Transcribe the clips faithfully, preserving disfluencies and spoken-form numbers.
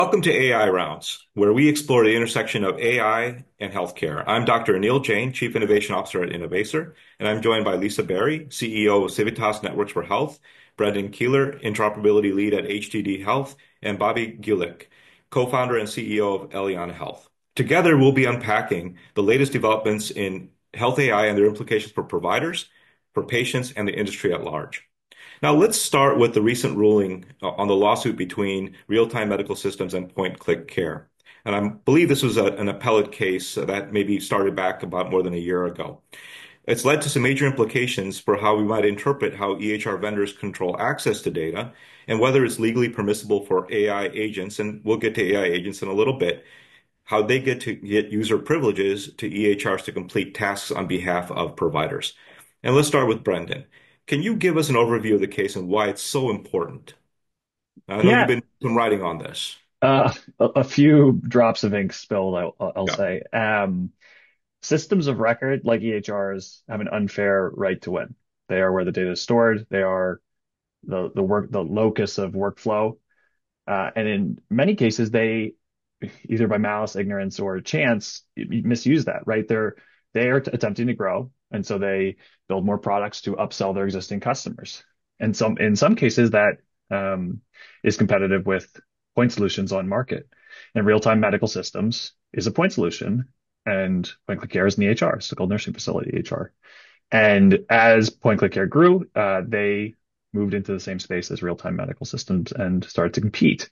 Welcome to A I Rounds, where we explore the intersection of A I and healthcare. I'm Doctor Anil Jain, Chief Innovation Officer at Innovaccer, and I'm joined by Lisa Berry, C E O of Civitas Networks for Health, Brendan Keeler, Interoperability Lead at H T D Health, and Bobby Gulick, Co-founder and C E O of Elion Health. Together, we'll be unpacking the latest developments in health A I and their implications for providers, for patients, and the industry at large. Now, let's start with the recent ruling uh, on the lawsuit between Real-Time Medical Systems and Point-Click Care. And I believe this was a, an appellate case that maybe started back about more than a year ago. It's led to some major implications for how we might interpret how E H R vendors control access to data and whether it's legally permissible for A I agents, and we'll get to A I agents in a little bit, how they get to get user privileges to E H Rs to complete tasks on behalf of providers. And let's start with Brendan. Can you give us an overview of the case and why it's so important? I know you've Yeah, been some writing on this. uh, a, a few drops of ink spilled, I'll, I'll Yeah. say. Um, systems of record, like E H Rs, have an unfair right to win. They are where the data is stored. They are the the work the locus of workflow. Uh, and in many cases, they either by malice, ignorance, or chance misuse that. Right? They're they are attempting to grow, and so they build more products to upsell their existing customers. And some in some cases that um, is competitive with point solutions on market. And real-time medical systems is a point solution, and point-click care is an E H R, so-called nursing facility E H R. And as point-click care grew, uh, they moved into the same space as real-time medical systems and started to compete.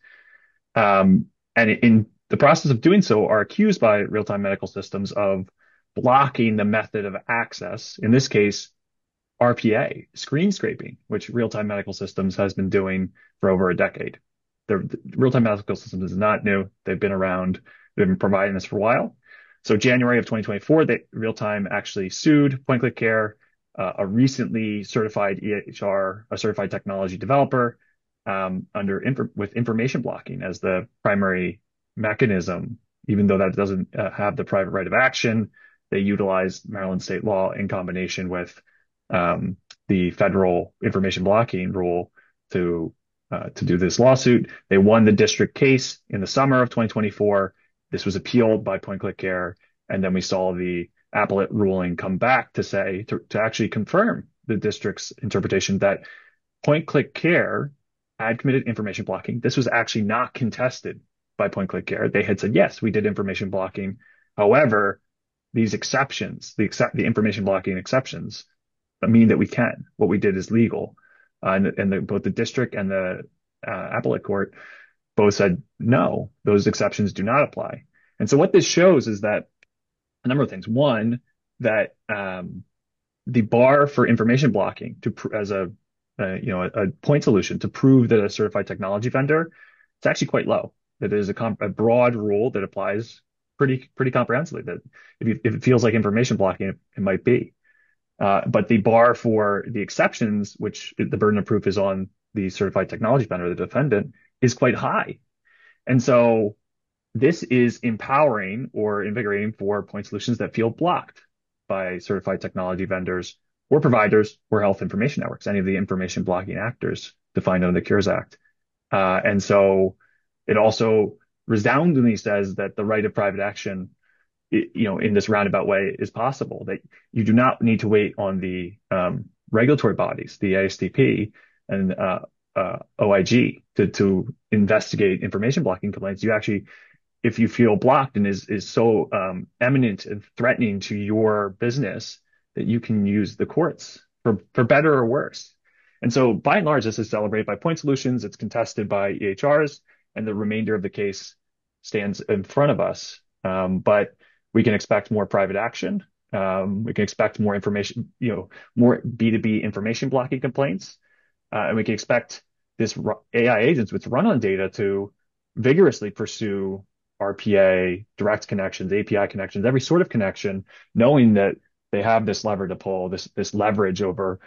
Um, and in the process of doing so, are accused by real-time medical systems of blocking the method of access. In this case, R P A, screen scraping, which real-time medical systems has been doing for over a decade. The, the real-time medical systems is not new. They've been around. They've been providing this for a while. So January of twenty twenty-four, they, real-time actually sued Point-Click Care, uh, a recently certified E H R, a certified technology developer, um, under inf- with information blocking as the primary mechanism. Even though that doesn't uh, have the private right of action, they utilize Maryland state law in combination with um, the federal information blocking rule to uh, to do this lawsuit. They won the district case in the summer of twenty twenty-four. This was appealed by Point Click Care, and then we saw the appellate ruling come back to say to, to actually confirm the district's interpretation that Point Click Care had committed information blocking. This was actually not contested by Point Click Care. They had said, yes, we did information blocking. However, these exceptions, the except the information blocking exceptions, mean that we can. What we did is legal. Uh, and and the, both the district and the uh, appellate court both said, no, those exceptions do not apply. And so what this shows is that a number of things. One, that um, the bar for information blocking to as a uh, you know a, a point solution to prove that a certified technology vendor, it's actually quite low. That is a, comp- a broad rule that applies pretty pretty comprehensively. That if, you, if it feels like information blocking, it, it might be. Uh, but the bar for the exceptions, which the burden of proof is on the certified technology vendor, the defendant, is quite high. And so this is empowering or invigorating for point solutions that feel blocked by certified technology vendors or providers or health information networks, any of the information blocking actors defined under the Cures Act. Uh, and so it also resoundingly says that the right of private action, you know, in this roundabout way is possible, that you do not need to wait on the um, regulatory bodies, the A S T P and uh, uh, O I G to, to investigate information blocking complaints. You actually, if you feel blocked and is, is so um, eminent and threatening to your business, that you can use the courts for, for better or worse. And so by and large, this is celebrated by point solutions. It's contested by E H Rs, and the remainder of the case stands in front of us. Um, but we can expect more private action. Um, we can expect more information, you know, more B two B information blocking complaints. Uh, and we can expect this A I agents, which run on data, to vigorously pursue R P A, direct connections, A P I connections, every sort of connection, knowing that they have this lever to pull, this this leverage over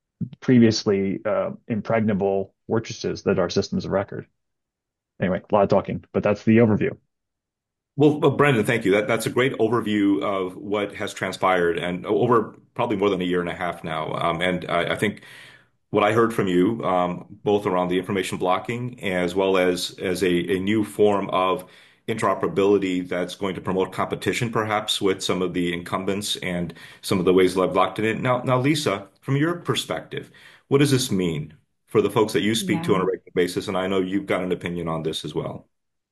previously uh, impregnable fortresses that are systems of record. Anyway, a lot of talking, but that's the overview. Well, well, Brendan, thank you. That that's a great overview of what has transpired and over probably more than a year and a half now. Um, and I, I think what I heard from you, um, both around the information blocking as well as as a, a new form of interoperability that's going to promote competition, perhaps with some of the incumbents and some of the ways that I've locked it in. Now, now, Lisa, from your perspective, what does this mean for the folks that you speak to on a Yeah. regular basis? And I know you've got an opinion on this as well.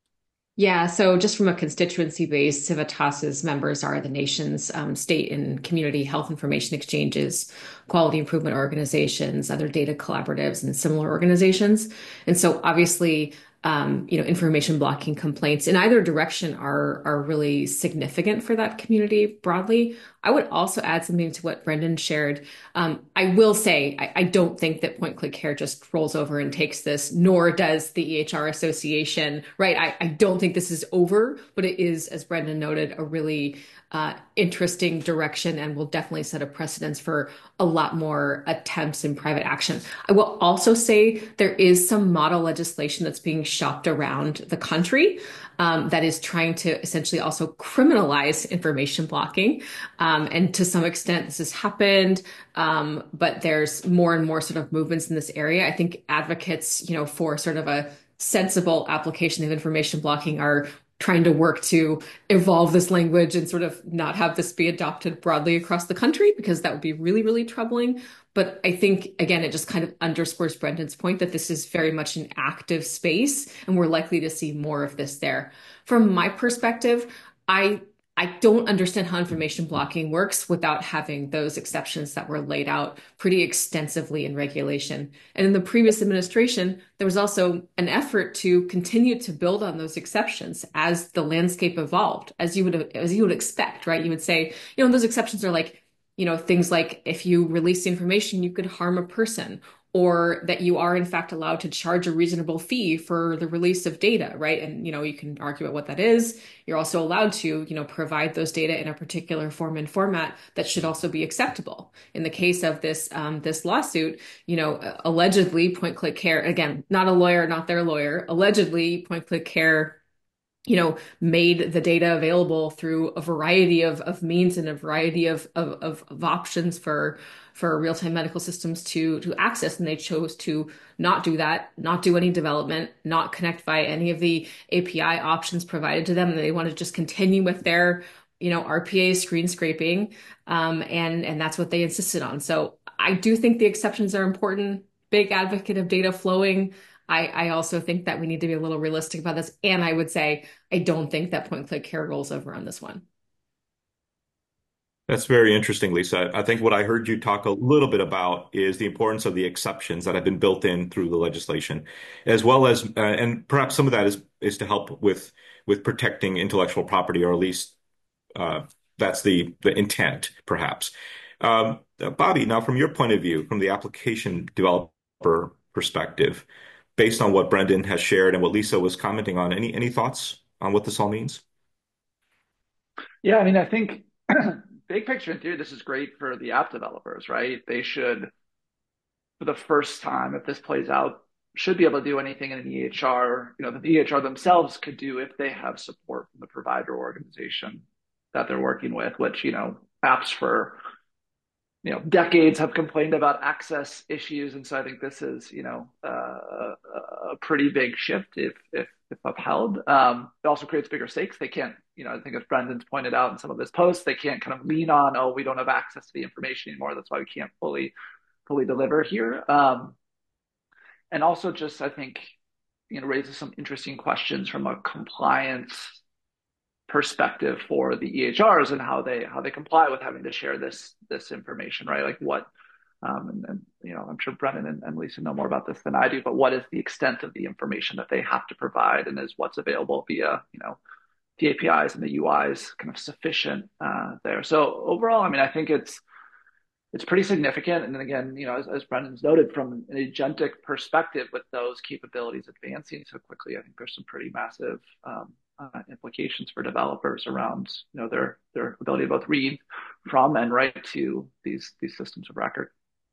Yeah, so just from a constituency base, Civitas's members are the nation's um, state and community health information exchanges, quality improvement organizations, other data collaboratives, and similar organizations. And so obviously, um, you know, information blocking complaints in either direction are are really significant for that community broadly. I would also add something to what Brendan shared. Um, I will say I, I don't think that Point Click Care just rolls over and takes this, nor does the E H R Association, right? I, I don't think this is over, but it is, as Brendan noted, a really uh, interesting direction and will definitely set a precedence for a lot more attempts in private action. I will also say there is some model legislation that's being shopped around the country um, that is trying to essentially also criminalize information blocking. Um, and to some extent, this has happened, um, but there's more and more sort of movements in this area. I think advocates, you know, for sort of a sensible application of information blocking are trying to work to evolve this language and sort of not have this be adopted broadly across the country because that would be really, really troubling. But I think, again, it just kind of underscores Brendan's point that this is very much an active space and we're likely to see more of this there. From my perspective, I I don't understand how information blocking works without having those exceptions that were laid out pretty extensively in regulation. And in the previous administration, there was also an effort to continue to build on those exceptions as the landscape evolved, as you would as you would expect, right? You would say, you know, those exceptions are like, you know, things like if you release information, you could harm a person, or that you are in fact allowed to charge a reasonable fee for the release of data, right? And, you know, you can argue about what that is. You're also allowed to, you know, provide those data in a particular form and format that should also be acceptable. In the case of this um, this lawsuit, you know, allegedly Point Click Care, again, not a lawyer, not their lawyer, allegedly Point Click Care, you know, made the data available through a variety of, of means and a variety of, of, of, of options for for real-time medical systems to to access. And they chose to not do that, not do any development, not connect via any of the A P I options provided to them. And they want to just continue with their, you know, R P A screen scraping. Um, and, and that's what they insisted on. So I do think the exceptions are important. Big advocate of data flowing. I, I also think that we need to be a little realistic about this. And I would say, I don't think that Point Click Care rolls over on this one. That's very interesting, Lisa. I think what I heard you talk a little bit about is the importance of the exceptions that have been built in through the legislation, as well as, uh, and perhaps some of that is is to help with with protecting intellectual property, or at least uh, that's the the intent, perhaps. Um, uh, Bobby, now from your point of view, from the application developer perspective, based on what Brendan has shared and what Lisa was commenting on, any any thoughts on what this all means? Yeah, I mean, I think big picture in theory, this is great for the app developers, right? They should, for the first time, if this plays out, should be able to do anything in an E H R, you know, that the E H R themselves could do if they have support from the provider organization that they're working with, which, you know, apps for, you know, decades have complained about access issues. And so I think this is, you know, uh, a pretty big shift if, if, if upheld. Um, it also creates bigger stakes. They can't, you know, I think as Brendan's pointed out in some of his posts, they can't kind of lean on, oh, we don't have access to the information anymore. That's why we can't fully, fully deliver here. Um, and also just, I think, you know, raises some interesting questions from a compliance perspective for the E H Rs and how they how they comply with having to share this this information, right? Like what, um, and, and you know, I'm sure Brennan and, and Lisa know more about this than I do, but what is the extent of the information that they have to provide, and is what's available via, you know, the A P Is and the U Is kind of sufficient uh, there? So overall, I mean, I think it's it's pretty significant. And then again, you know, as, as Brendan's noted, from an agentic perspective, with those capabilities advancing so quickly, I think there's some pretty massive um, uh, implications for developers around, you know, their their ability to both read from and write to these these systems of record.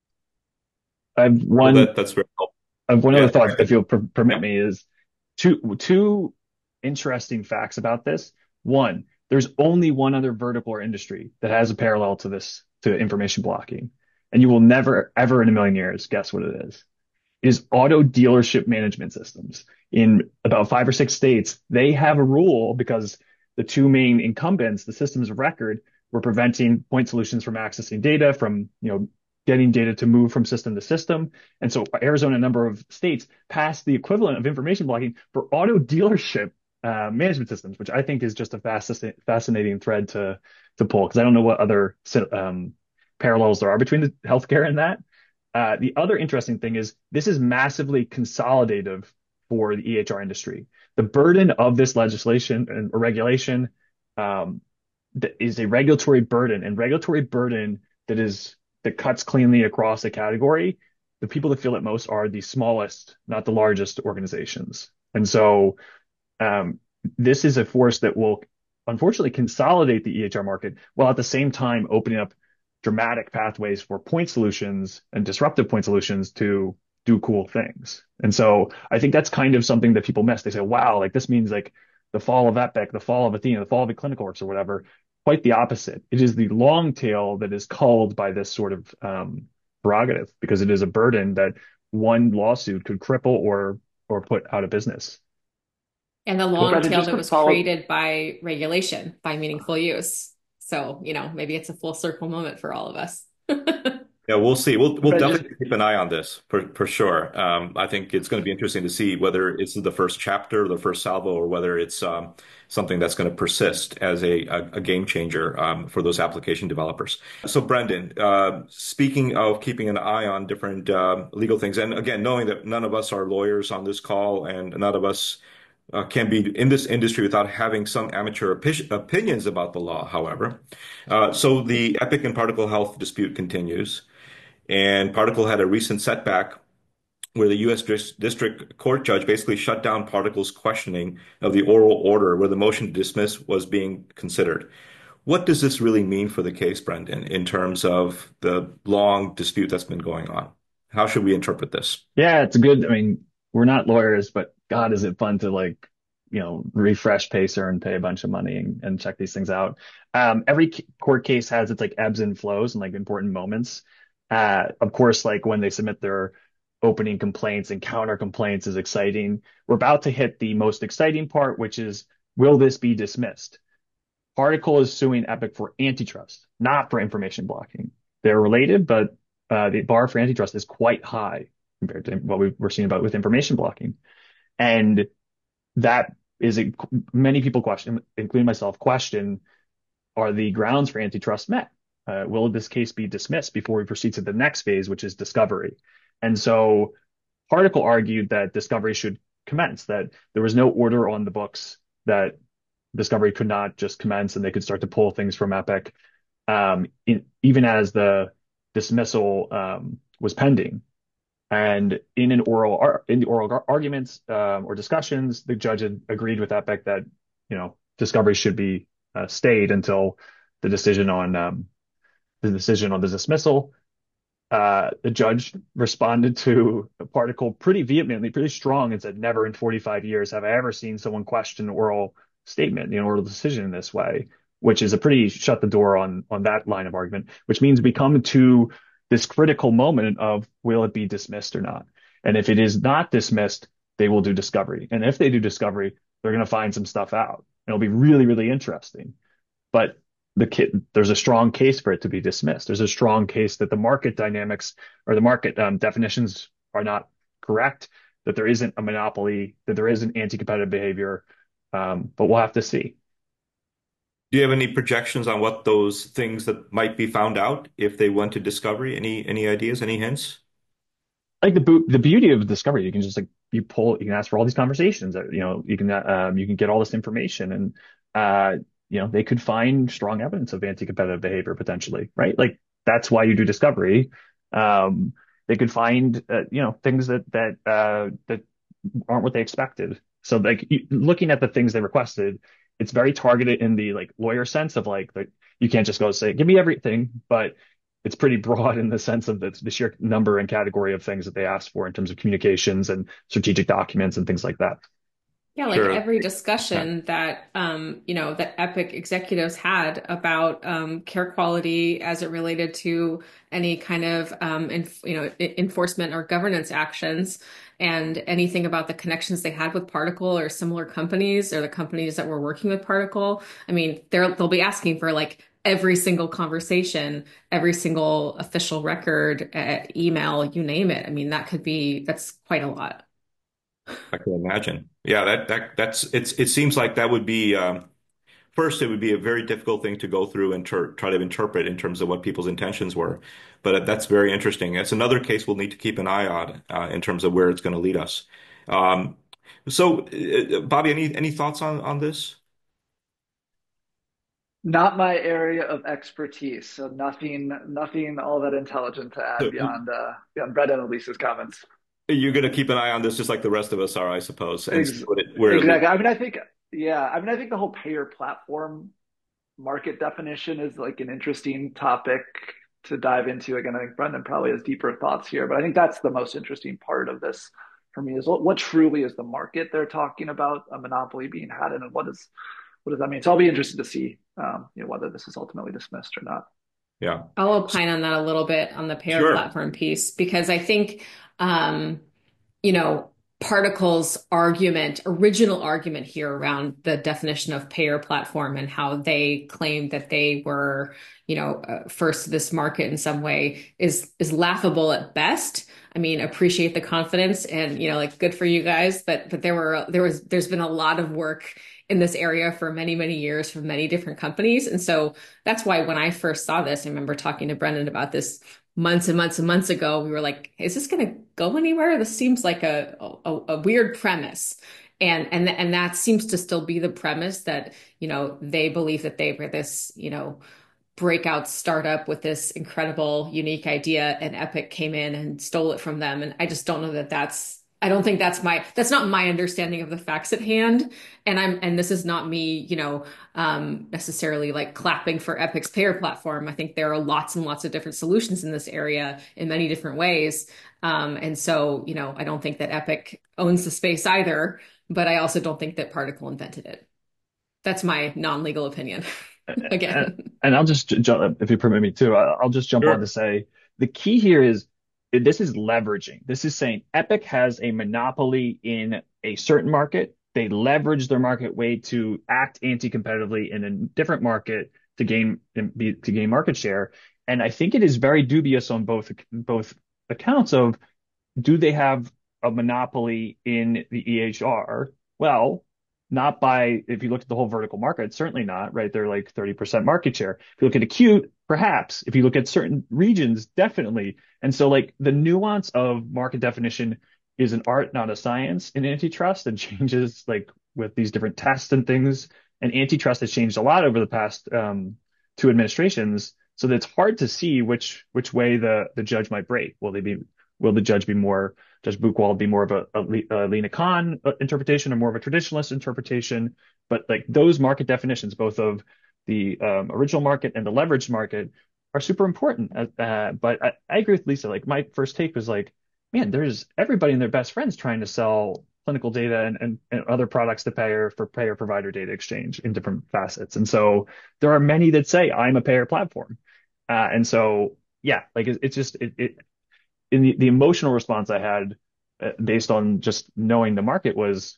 I've Well, one, that that's very helpful. I've one other Yeah, go thought, if ahead. you'll per permit me, is two two interesting facts about this. One, there's only one other vertical or industry that has a parallel to this, to information blocking, And you will never, ever in a million years guess what it is. It is auto dealership management systems. In about five or six states, they have a rule because the two main incumbents, the systems of record, were preventing point solutions from accessing data, from, you know, getting data to move from system to system. And so Arizona, a number of states passed the equivalent of information blocking for auto dealership uh, management systems, which I think is just a fasc- fascinating thread to to pull, because I don't know what other um, parallels there are between the healthcare and that. Uh, the other interesting thing is this is massively consolidative for the E H R industry. The burden of this legislation and or regulation um, that is a regulatory burden, and regulatory burden that is that cuts cleanly across a category. The people that feel it most are the smallest, not the largest organizations. And so um, this is a force that will unfortunately consolidate the E H R market while at the same time opening up dramatic pathways for point solutions and disruptive point solutions to do cool things. And so I think that's kind of something that people miss. They say, wow, like this means like the fall of Epic, the fall of Athena, the fall of eClinicalWorks or whatever. Quite the opposite. It is the long tail that is culled by this sort of um, prerogative, because it is a burden that one lawsuit could cripple or or put out of business. And the Well, long Brendan, tail just that to was follow, created by regulation, by meaningful use. So, you know, maybe it's a full circle moment for all of us. Yeah, we'll see. We'll we'll Brendan, just definitely keep an eye on this for for sure. Um, I think it's going to be interesting to see whether it's the first chapter, the first salvo, or whether it's um, something that's going to persist as a a, a game changer um, for those application developers. So, Brendan, uh, speaking of keeping an eye on different uh, legal things, and again, knowing that none of us are lawyers on this call, and none of us uh, can be in this industry without having some amateur opi opinions about the law. However, uh, so the Epic and Particle Health dispute continues. And Particle had a recent setback where the U S Dis- District Court judge basically shut down Particle's questioning of the oral order where the motion to dismiss was being considered. What does this really mean for the case, Brendan, in terms of the long dispute that's been going on? How should we interpret this? Yeah, it's good. I mean, we're not lawyers, but God, is it fun to like, you know, refresh Pacer and pay a bunch of money and, and check these things out. Um, every c- court case has its like ebbs and flows and like important moments. Uh, of course, like when they submit their opening complaints and counter complaints is exciting. We're about to hit the most exciting part, which is, will this be dismissed? Particle is suing Epic for antitrust, not for information blocking. They're related, but uh, the bar for antitrust is quite high compared to what we we're seeing about with information blocking. And that is a, many people question, including myself, question, are the grounds for antitrust met? Uh, will this case be dismissed before we proceed to the next phase, which is discovery? And so Particle argued that discovery should commence, that there was no order on the books, that discovery could not just commence and they could start to pull things from Epic, um, in, even as the dismissal um, was pending. And in an oral ar- in the oral ar- arguments um, or discussions, the judge had agreed with Epic that, you know, discovery should be uh, stayed until the decision on um, the decision on the dismissal. Uh, the judge responded to the Particle pretty vehemently, pretty strong, and said, "Never in forty-five years have I ever seen someone question an oral statement, you know, oral decision in this way," which is a pretty shut the door on on that line of argument. Which means we come to this critical moment of, will it be dismissed or not? And if it is not dismissed, they will do discovery. And if they do discovery, they're going to find some stuff out. It'll be really, really interesting. But the kid, there's a strong case for it to be dismissed. There's a strong case that the market dynamics or the market um, definitions are not correct, that there isn't a monopoly, that there isn't anti-competitive behavior. Um, but we'll have to see. Do you have any projections on what those things that might be found out if they went to discovery? Any any ideas, any hints? Like the bo- the beauty of discovery, you can just like you pull, you can ask for all these conversations. You know, you can uh, um, you can get all this information, and uh, you know, they could find strong evidence of anti-competitive behavior potentially, right? Like that's why you do discovery. Um, they could find uh, you know, things that that uh, that aren't what they expected. So like you- looking at the things they requested, it's very targeted in the like lawyer sense of like the, you can't just go say, give me everything, but it's pretty broad in the sense of the, the sheer number and category of things that they asked for in terms of communications and strategic documents and things like that. Yeah, like Sure. every Yeah. discussion that um, you know, that Epic executives had about um, care quality as it related to any kind of um, enf you know, e- enforcement or governance actions, and anything about the connections they had with Particle or similar companies or the companies that were working with Particle. I mean, they're they'll be asking for like every single conversation, every single official record, uh, email, you name it. I mean, that could be that's quite a lot. I can imagine. Yeah, that that that's it's it seems like that would be um first it would be a very difficult thing to go through and ter try to interpret in terms of what people's intentions were. But that's very interesting. It's another case we'll need to keep an eye on uh, in terms of where it's going to lead us. Um, so, uh, Bobby, any any thoughts on on this? Not my area of expertise, so nothing, nothing all that intelligent to add So beyond uh, beyond Brett and Elisa's comments. you're going to keep an eye on this just like the rest of us are, I suppose, and see Ex what it, where it leads. exactly. I mean, I think, yeah, I mean, I think the whole payer platform market definition is like an interesting topic to dive into. Again, I think Brendan probably has deeper thoughts here, but I think that's the most interesting part of this for me is what, what truly is the market they're talking about, a monopoly being had, and what is what does that mean? So I'll be interested to see, um, you know, whether this is ultimately dismissed or not. Yeah. I'll opine on that a little bit on the payer Sure. platform piece because I think, um, you know, Particle's argument, original argument here around the definition of payer platform and how they claimed that they were, you know, uh, first to this market in some way is is laughable at best. I mean, appreciate the confidence and, you know, like good for you guys, but but there were there was there's been a lot of work in this area for many, many years from many different companies. And so that's why when I first saw this, I remember talking to Brendan about this months and months and months ago. We were like, is this going to go anywhere? This seems like a, a, a weird premise. And, and, and that seems to still be the premise that, you know, they believe that they were this, you know, breakout startup with this incredible, unique idea, and Epic came in and stole it from them. And I just don't know that that's, I don't think that's my, that's not my understanding of the facts at hand. And I'm, and this is not me, you know, um, necessarily like clapping for Epic's payer platform. I think there are lots and lots of different solutions in this area in many different ways. Um, and so, you know, I don't think that Epic owns the space either, but I also don't think that Particle invented it. That's my non-legal opinion. And, Again. and I'll just jump, if you permit me to, I- I'll just jump on to Sure. say the key here is this is leveraging. This is saying Epic has a monopoly in a certain market. They leverage their market weight to act anti-competitively in a different market to gain to gain market share. And I think it is very dubious on both both accounts of do they have a monopoly in the E H R? Well, not by, if you look at the whole vertical market, certainly not, right? They're like thirty percent market share. If you look at acute, perhaps. If you look at certain regions, definitely. And so like the nuance of market definition is an art, not a science in antitrust, and changes like with these different tests and things. And antitrust has changed a lot over the past um, two administrations. So that it's hard to see which which way the the judge might break. Will they be will the judge be more, Judge Buchwald be more of a, a, a Lena Khan interpretation or more of a traditionalist interpretation? But like those market definitions, both of the um, original market and the leveraged market, are super important. Uh, but I, I agree with Lisa. Like my first take was like, man, there's everybody and their best friends trying to sell clinical data and, and, and other products to payer for payer provider data exchange in different facets. And so there are many that say I'm a payer platform. Uh, and so, yeah, like it, it's just, it, it, in the, the emotional response I had uh, based on just knowing the market was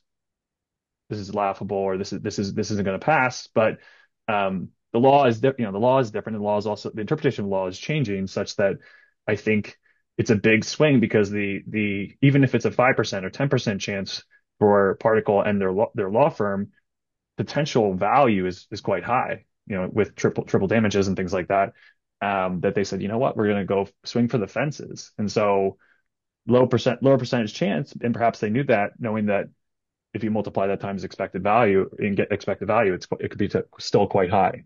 this is laughable or this is this is this isn't going to pass. But um, the law is you know the law is different, and the law is also the interpretation of the law is changing such that I think it's a big swing because the the even if it's a five percent or ten percent chance for Particle and their law, their law firm, potential value is is quite high. You know, with triple triple damages and things like that. Um, that they said, you know what, we're going to go swing for the fences, and so low percent, lower percentage chance, and perhaps they knew that, knowing that if you multiply that times expected value and get expected value, it's it could be t- still quite high.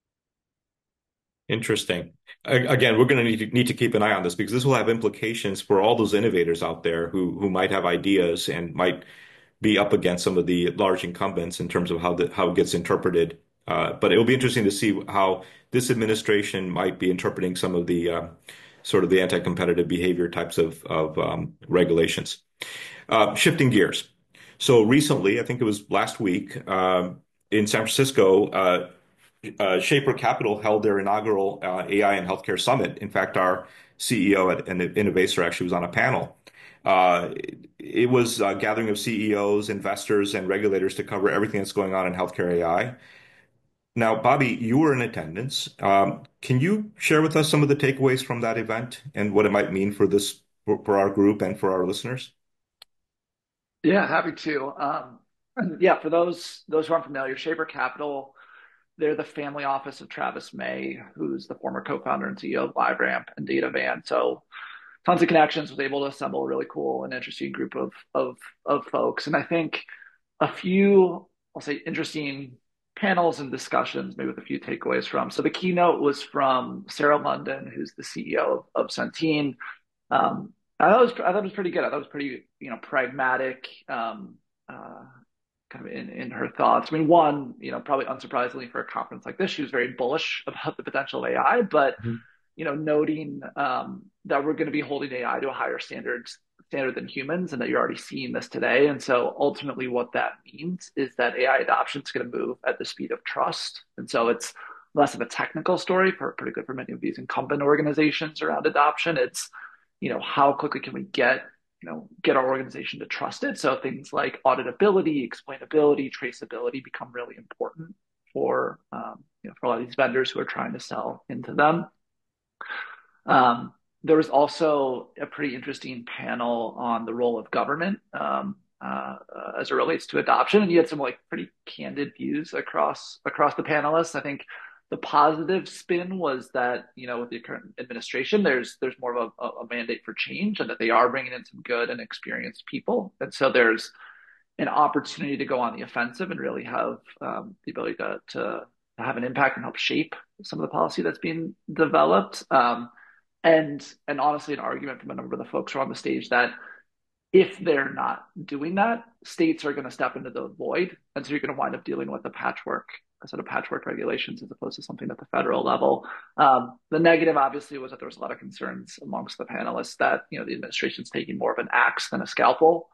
Interesting. A- Again, we're going to need to need to keep an eye on this because this will have implications for all those innovators out there who who might have ideas and might be up against some of the large incumbents in terms of how the how it gets interpreted. Uh, but it will be interesting to see how this administration might be interpreting some of the uh, sort of the anti-competitive behavior types of of um, regulations. Uh, shifting gears. So recently, I think it was last week, um, in San Francisco, uh, uh, Shaper Capital held their inaugural uh, A I and Healthcare Summit. In fact, our C E O at and Innovacer actually was on a panel. Uh, it, it was a gathering of C E Os, investors, and regulators to cover everything that's going on in healthcare A I. Now, Bobby, you were in attendance. Um, can you share with us some of the takeaways from that event and what it might mean for this for, for our group and for our listeners? Yeah, happy to. Um, yeah, for those those who aren't familiar, Shaper Capital, they're the family office of Travis May, who's the former co-founder and C E O of LiveRamp and DataVan. So tons of connections, was able to assemble a really cool and interesting group of of of folks. And I think a few, I'll say, interesting panels and discussions, maybe with a few takeaways from. So the keynote was from Sarah London, who's the C E O of, of Centene. Um, I thought it was I thought it was pretty good. I thought it was pretty, you know, pragmatic, um, uh, kind of in in her thoughts. I mean, one, you know, probably unsurprisingly for a conference like this, she was very bullish about the potential of A I, but Mhm. you know, noting um, that we're going to be holding A I to a higher standard standard than humans, and that you're already seeing this today. And so, ultimately, what that means is that A I adoption is going to move at the speed of trust. And so, it's less of a technical story for pretty good for many of these incumbent organizations around adoption. It's, you know, how quickly can we get you know get our organization to trust it? So things like auditability, explainability, traceability become really important for um, you know for a lot of these vendors who are trying to sell into them. Um, there was also a pretty interesting panel on the role of government um, uh, uh, as it relates to adoption, and you had some like pretty candid views across across the panelists. I think the positive spin was that you know with the current administration, there's there's more of a, a mandate for change, and that they are bringing in some good and experienced people, and so there's an opportunity to go on the offensive and really have um, the ability to, to have an impact and help shape some of the policy that's being developed. Um, and and honestly, an argument from a number of the folks who are on the stage that if they're not doing that, states are going to step into the void, and so you're going to wind up dealing with a patchwork, a set of patchwork regulations as opposed to something at the federal level. Um, the negative, obviously, was that there was a lot of concerns amongst the panelists that you know the administration's taking more of an axe than a scalpel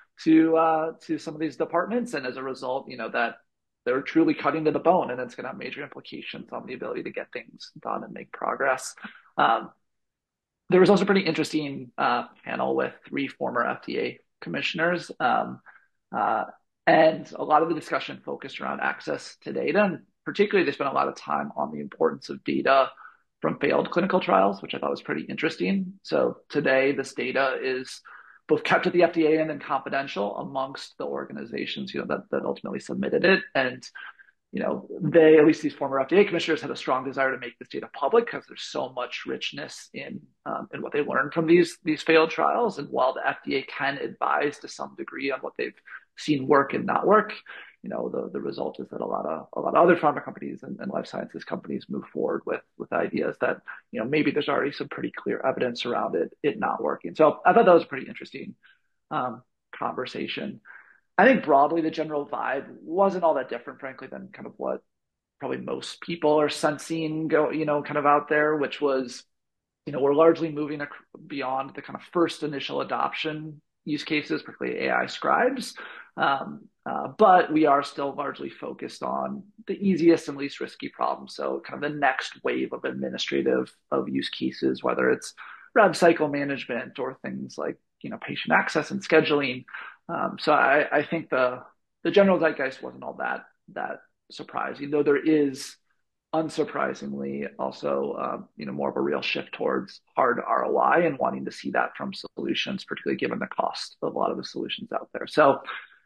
to uh, to some of these departments, and as a result, you know that they're truly cutting to the bone, and it's going to have major implications on the ability to get things done and make progress. Um, there was also a pretty interesting uh, panel with three former F D A commissioners, um, uh, and a lot of the discussion focused around access to data, and particularly they spent a lot of time on the importance of data from failed clinical trials, which I thought was pretty interesting. So today, this data is both kept at the F D A and then confidential amongst the organizations, you know, that, that ultimately submitted it. And, you know, they, at least these former F D A commissioners, had a strong desire to make this data public because there's so much richness in um, in what they learned from these these failed trials. And while the F D A can advise to some degree on what they've seen work and not work, you know, the, the result is that a lot of a lot of other pharma companies and, and life sciences companies move forward with with ideas that, you know, maybe there's already some pretty clear evidence around it it not working. So I thought that was a pretty interesting um, conversation. I think broadly the general vibe wasn't all that different, frankly, than kind of what probably most people are sensing go, you know, kind of out there, which was, you know, we're largely moving ac- beyond the kind of first initial adoption use cases, particularly A I scribes. Um, uh, but we are still largely focused on the easiest and least risky problems. So kind of the next wave of administrative of use cases, whether it's rev cycle management or things like, you know, patient access and scheduling. Um, so I, I think the the general zeitgeist wasn't all that that surprising, though there is unsurprisingly also um, you know more of a real shift towards hard R O I and wanting to see that from solutions, particularly given the cost of a lot of the solutions out there. So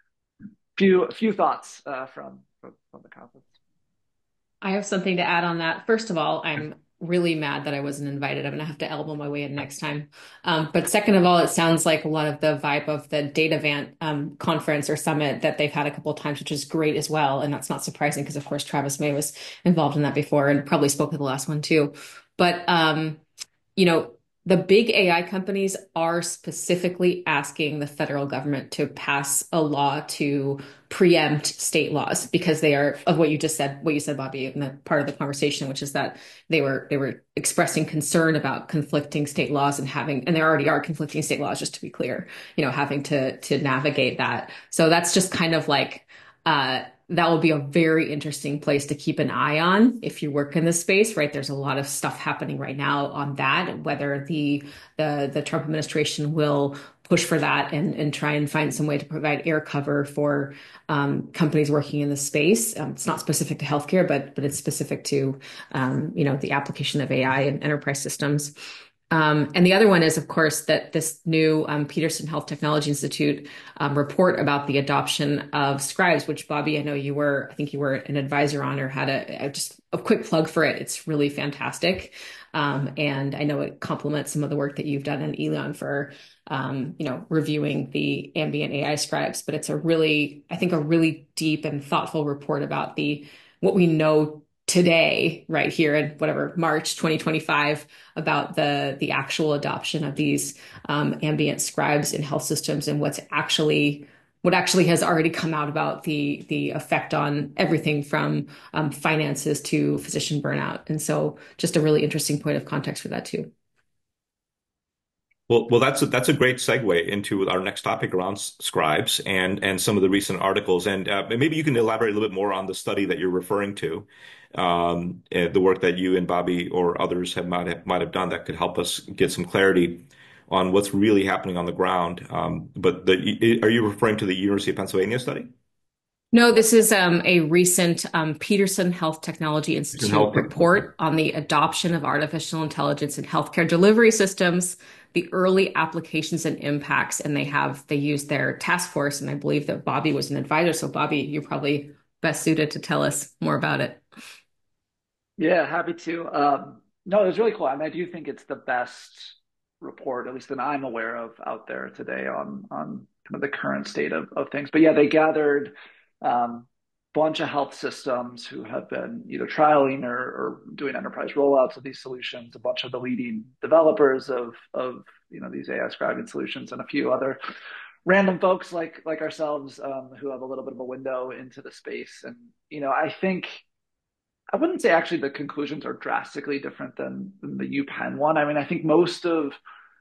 few few thoughts uh, from, from from the conference. I have something to add on that. First of all, I'm really mad that I wasn't invited. I'm gonna have to elbow my way in next time. Um, but second of all, it sounds like a lot of the vibe of the DataVant um, conference or summit that they've had a couple of times, which is great as well. And that's not surprising because, of course, Travis May was involved in that before and probably spoke at the last one too. But um, you know, the big A I companies are specifically asking the federal government to pass a law to preempt state laws because they are of what you just said, what you said, Bobby, in the part of the conversation, which is that they were they were expressing concern about conflicting state laws and having, and there already are conflicting state laws, just to be clear, you know, having to to navigate that. So that's just kind of like uh that will be a very interesting place to keep an eye on if you work in this space, right? There's a lot of stuff happening right now on that, whether the the the Trump administration will push for that and and try and find some way to provide air cover for um, companies working in the space. Um, it's not specific to healthcare, but but it's specific to um, you know, the application of A I in enterprise systems. Um, and the other one is, of course, that this new um, Peterson Health Technology Institute um, report about the adoption of scribes, which Bobby, I know you were, I think you were an advisor on or had a, a just a quick plug for it. It's really fantastic. Um, and I know it complements some of the work that you've done in Elion for, um, you know, reviewing the ambient A I scribes. But it's a really, I think, a really deep and thoughtful report about the what we know today, right here in whatever March twenty twenty-five, about the the actual adoption of these um, ambient scribes in health systems and what's actually what actually has already come out about the the effect on everything from um, finances to physician burnout. And so, just a really interesting point of context for that too. Well, well, that's a, that's a great segue into our next topic around s- scribes and and some of the recent articles. And uh, maybe you can elaborate a little bit more on the study that you're referring to, um, and the work that you and Bobby or others have might have, might have done that could help us get some clarity on what's really happening on the ground. Um, but the, are you referring to the University of Pennsylvania study? No, this is um, a recent um, Peterson Health Technology It's in Institute health. Okay. report on the adoption of artificial intelligence in healthcare delivery systems, the early applications and impacts. And they have, they use their task force. And I believe that Bobby was an advisor. So, Bobby, you're probably best suited to tell us more about it. Yeah, happy to. Um, no, it was really cool. I mean, I do think it's the best report, at least that I'm aware of out there today on on kind of the current state of, of things. But yeah, they gathered um, a bunch of health systems who have been either trialing or, or doing enterprise rollouts of these solutions, a bunch of the leading developers of of you know these A I scribing solutions, and a few other random folks like like ourselves um, who have a little bit of a window into the space. And you know, I think I wouldn't say actually the conclusions are drastically different than, than the UPenn one. I mean, I think most of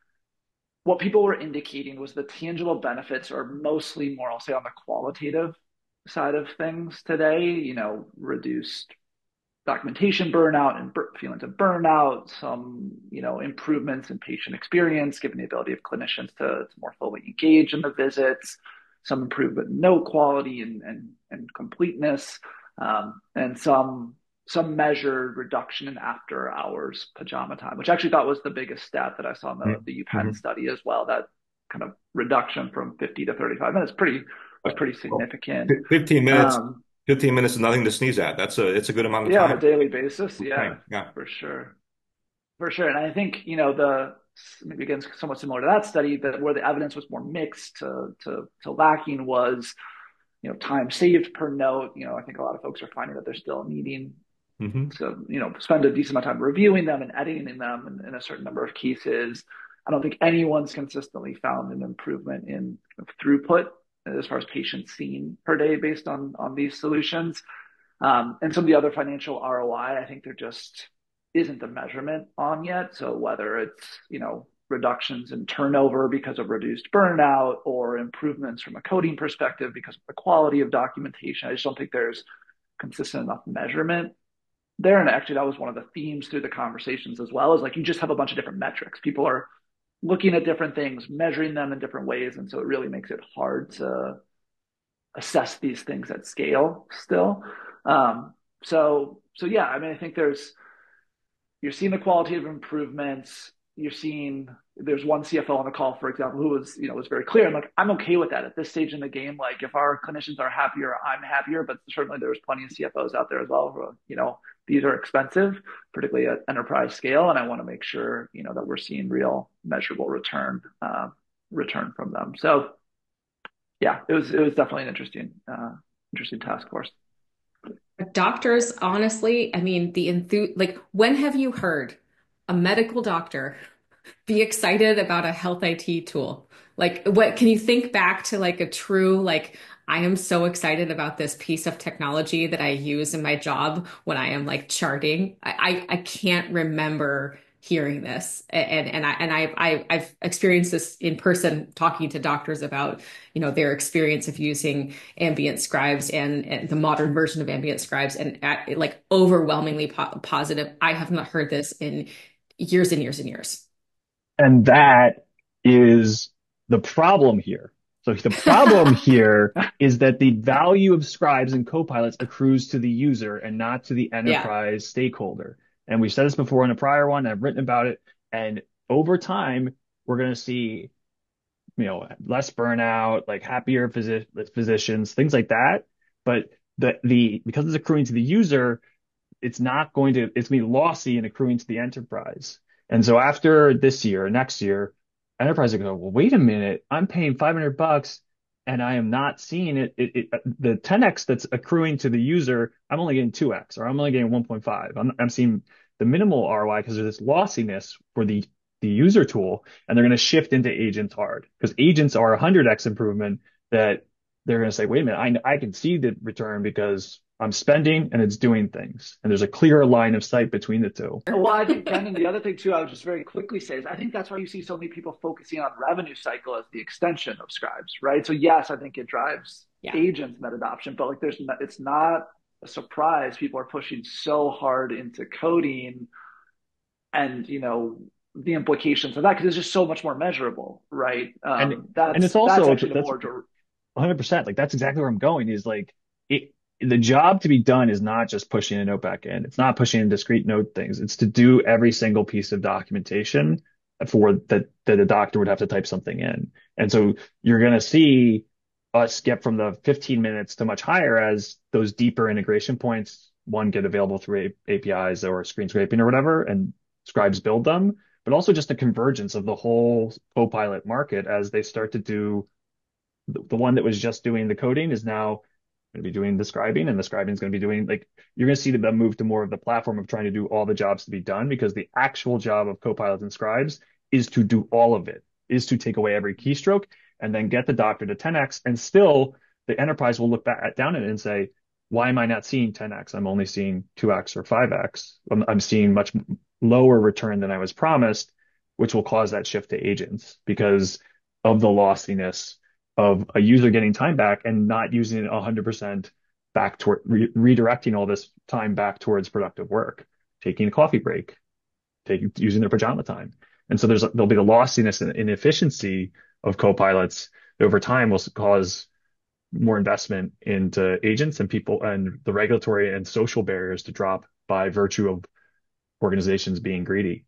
what people were indicating was the tangible benefits are mostly more, I'll say, on the qualitative side of things today, you know, reduced documentation burnout and bur- feelings of burnout, some, you know, improvements in patient experience, given the ability of clinicians to, to more fully engage in the visits, some improvement in note quality and, and, and completeness, um, and some some measured reduction in after hours pajama time, which I actually thought was the biggest stat that I saw in the, the UPenn Mhm. study as well. That kind of reduction from fifty to thirty-five minutes pretty was pretty Well, significant. fif- fifteen minutes, Um, fifteen minutes is nothing to sneeze at. That's a, it's a good amount of yeah, on a time. daily basis. Yeah, Okay. Yeah. for sure. For sure. And I think, you know, the maybe again somewhat similar to that study, that where the evidence was more mixed to to to lacking was, you know, time saved per note. You know, I think a lot of folks are finding that they're still needing Hmm. to, you know, spend a decent amount of time reviewing them and editing them in, in a certain number of cases. I don't think anyone's consistently found an improvement in throughput as far as patients seen per day based on on these solutions. Um, and some of the other financial R O I, I I think there just isn't a measurement on yet. So whether it's, you know, reductions in turnover because of reduced burnout or improvements from a coding perspective because of the quality of documentation, I just don't think there's consistent enough measurement there. And actually, that was one of the themes through the conversations as well, is like you just have a bunch of different metrics. People are looking at different things, measuring them in different ways. And so it really makes it hard to assess these things at scale still. Um, so, so yeah, I mean, I think there's, you're seeing the qualitative improvements. You're seeing, there's one C F O on the call, for example, who was, you know, was very clear. I'm like, I'm okay with that at this stage in the game. Like, if our clinicians are happier, I'm happier. But certainly, there's plenty of C F Os out there as well who, you know, these are expensive, particularly at enterprise scale, and I want to make sure, you know, that we're seeing real measurable return, uh, return from them. So, yeah, it was it was definitely an interesting, uh, interesting task force. Doctors, honestly, I mean, the enthu like, when have you heard a medical doctor be excited about a health I T tool. Like, what can you think back to like a true, like, I am so excited about this piece of technology that I use in my job when I am like charting. I, I, I can't remember hearing this. And, and I, and I, I, I've experienced this in person talking to doctors about, you know, their experience of using ambient scribes and, and the modern version of ambient scribes and at, like overwhelmingly po positive. I have not heard this in years and years and years. And that is the problem here. So the problem here is that the value of scribes and copilots accrues to the user and not to the Yeah. enterprise stakeholder. And we've said this before in a prior one. I've written about it. And over time, we're going to see, you know, less burnout, like happier physi physicians, things like that. But the, the, because it's accruing to the user, it's not going to, it's going to be lossy and accruing to the enterprise. And so after this year, next year, enterprise are going to go, well, wait a minute, I'm paying five hundred bucks and I am not seeing it. It, it. The ten X that's accruing to the user, I'm only getting two X or I'm only getting one point five. I'm, I'm seeing the minimal R O I because there's this lossiness for the, the user tool, and they're going to shift into agents hard because agents are a one hundred X improvement that they're going to say, wait a minute, I, I can see the return because I'm spending and it's doing things. And there's a clear line of sight between the two. Well, I think, Brendan, the other thing too, I would just very quickly say is I think that's why you see so many people focusing on revenue cycle as the extension of scribes, right? So yes, I think it drives Yeah. agents net adoption, but like there's not, it's not a surprise people are pushing so hard into coding and, you know, the implications of that because it's just so much more measurable, right? Um, And, that's, and it's that's also, actually the that's more direct. one hundred percent. Like that's exactly where I'm going is like it, the job to be done is not just pushing a note back in. It's not pushing in discrete note things. It's to do every single piece of documentation for that, that a doctor would have to type something in. And so you're going to see us get from the fifteen minutes to much higher as those deeper integration points, one, get available through A P Is or screen scraping or whatever, and scribes build them, but also just a convergence of the whole Copilot market as they start to do the, the one that was just doing the coding is now going to be doing the scribing, and the scribing is going to be doing like you're going to see the move to more of the platform of trying to do all the jobs to be done because the actual job of copilots and scribes is to do all of it, is to take away every keystroke and then get the doctor to ten X. And still the enterprise will look back down at it and say, why am I not seeing ten X? I'm only seeing two X or five X. I'm, I'm seeing much lower return than I was promised, which will cause that shift to agents because of the lossiness of a user getting time back and not using it one hundred percent back toward re redirecting all this time back towards productive work, taking a coffee break, taking using their pajama time. And so there's there'll be the lossiness and inefficiency of copilots that over time will cause more investment into agents and people and the regulatory and social barriers to drop by virtue of organizations being greedy.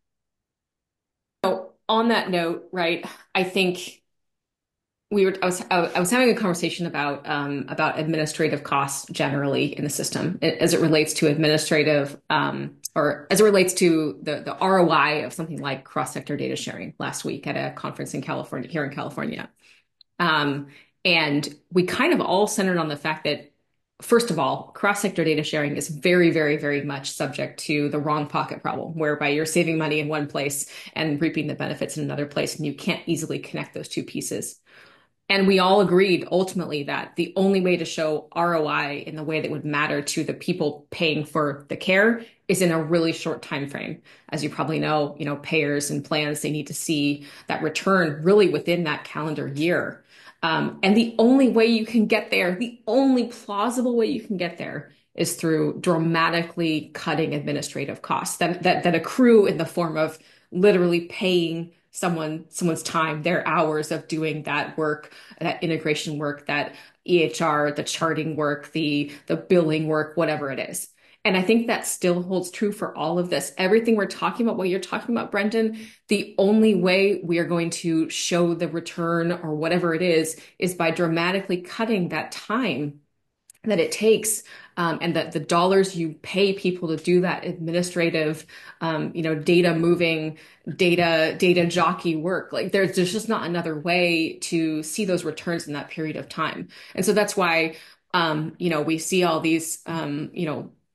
So on that note, right, I think we were I was I was having a conversation about um about administrative costs generally in the system as it relates to administrative um or as it relates to the the R O I of something like cross-sector data sharing last week at a conference in California here in California. Um and we kind of all centered on the fact that first of all, cross-sector data sharing is very, very, very much subject to the wrong pocket problem, whereby you're saving money in one place and reaping the benefits in another place, and you can't easily connect those two pieces. And we all agreed ultimately that the only way to show R O I in the way that would matter to the people paying for the care is in a really short time frame. As you probably know, you know, payers and plans, they need to see that return really within that calendar year. Um, and the only way you can get there, the only plausible way you can get there is through dramatically cutting administrative costs that, that, that accrue in the form of literally paying someone someone's time, their hours of doing that work, that integration work, that E H R, the charting work, the the billing work, whatever it is. And I think that still holds true for all of this. Everything we're talking about, what you're talking about, Brendan, the only way we are going to show the return or whatever it is, is by dramatically cutting that time that it takes um, and that the dollars you pay people to do that administrative, um, you know, data moving, data, data jockey work. Like there's, there's just not another way to see those returns in that period of time. And so that's why, um, you know, we see all these, um, you know,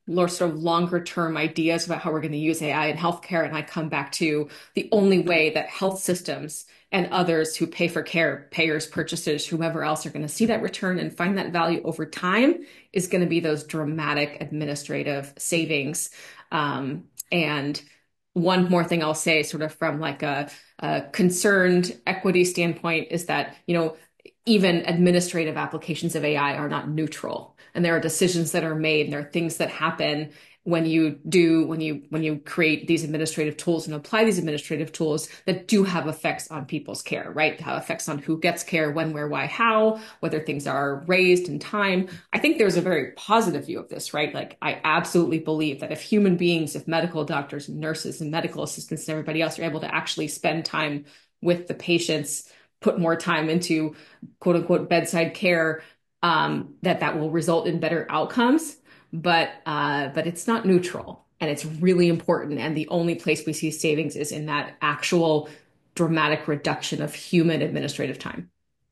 more sort of longer term ideas about how we're going to use A I in healthcare. And I come back to the only way that health systems and others who pay for care, payers, purchasers, whomever else are going to see that return and find that value over time is going to be those dramatic administrative savings. Um, and one more thing I'll say, sort of from like a, a concerned equity standpoint, is that, you know, even administrative applications of A I are not neutral. And there are decisions that are made, and there are things that happen when you do, when you, when you create these administrative tools and apply these administrative tools that do have effects on people's care, right? Have effects on who gets care, when, where, why, how, whether things are raised in time. I think there's a very positive view of this, right? Like, I absolutely believe that if human beings, if medical doctors and nurses and medical assistants and everybody else are able to actually spend time with the patients, put more time into quote unquote bedside care, um, that that will result in better outcomes. But uh, but it's not neutral, and it's really important. And the only place we see savings is in that actual dramatic reduction of human administrative time.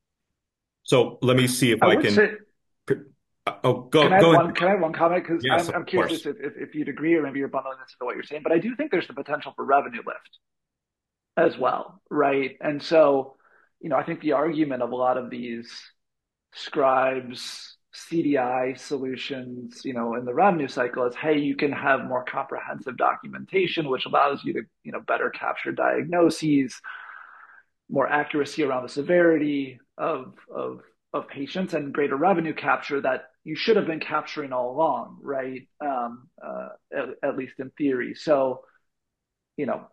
So let me see if I I would can. say, Oh, can go I have go one, ahead. can I have one comment? Because Yes, I'm, of I'm curious course. if, if, if you'd agree, or maybe you're bundling this into what you're saying, but I do think there's the potential for revenue lift as well, right? And so, you know, I think the argument of a lot of these scribes, C D I solutions, you know, in the revenue cycle is, hey, you can have more comprehensive documentation, which allows you to, you know, better capture diagnoses, more accuracy around the severity of of of patients, and greater revenue capture that you should have been capturing all along, right? Um, uh, at, at least in theory. So, you know,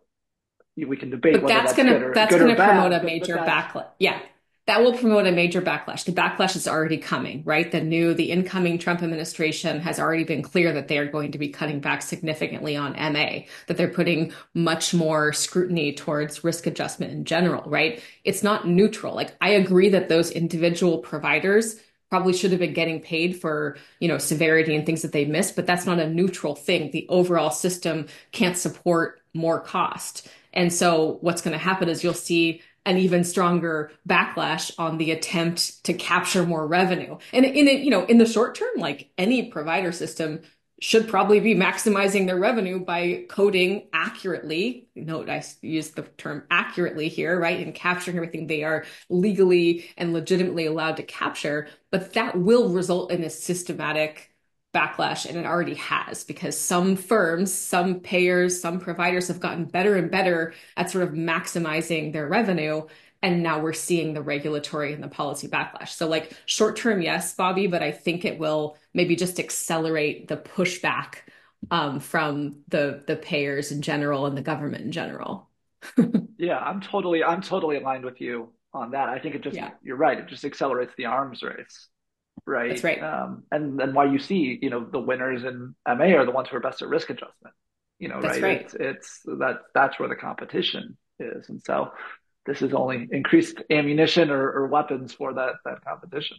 we can debate But whether that's that's good gonna or that's good or gonna promote bad, a but but major that's backlash. Yeah. That will promote a major backlash. The backlash is already coming, right? The new, the incoming Trump administration has already been clear that they are going to be cutting back significantly on M A, that they're putting much more scrutiny towards risk adjustment in general, right? It's not neutral. Like, I agree that those individual providers probably should have been getting paid for, you know, severity and things that they missed, but that's not a neutral thing. The overall system can't support more cost. And so what's going to happen is you'll see an even stronger backlash on the attempt to capture more revenue. And in it, you know, in the short term, like any provider system should probably be maximizing their revenue by coding accurately. Note I use the term accurately here, right? And capturing everything they are legally and legitimately allowed to capture. But that will result in a systematic backlash, and it already has, because some firms, some payers, some providers have gotten better and better at sort of maximizing their revenue. And now we're seeing the regulatory and the policy backlash. So, like, short term, yes, Bobby, but I think it will maybe just accelerate the pushback um, from the the payers in general and the government in general. yeah, I'm totally I'm totally aligned with you on that. I think it just Yeah, you're right. It just accelerates the arms race, that's right? right. Um, and then why you see, you know, the winners in M A are the ones who are best at risk adjustment, you know, That's right? right. It's it's that that's where the competition is. And so this has only increased ammunition or, or weapons for that that competition.